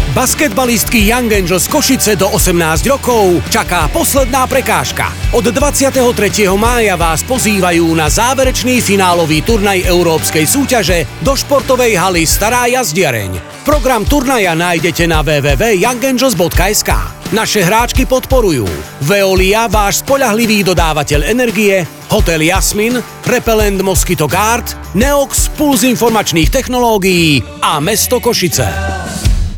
Basketbalistky Young Angels Košice do 18 rokov čaká posledná prekážka. Od 23. mája vás pozývajú na záverečný finálový turnaj európskej súťaže do športovej haly Stará Jazdiareň. Program turnaja nájdete na www.youngangels.sk. Naše hráčky podporujú Veolia, váš spoľahlivý dodávateľ energie, Hotel Jasmin, Repellent Mosquito Guard, Neox, Puls informačných technológií a mesto Košice.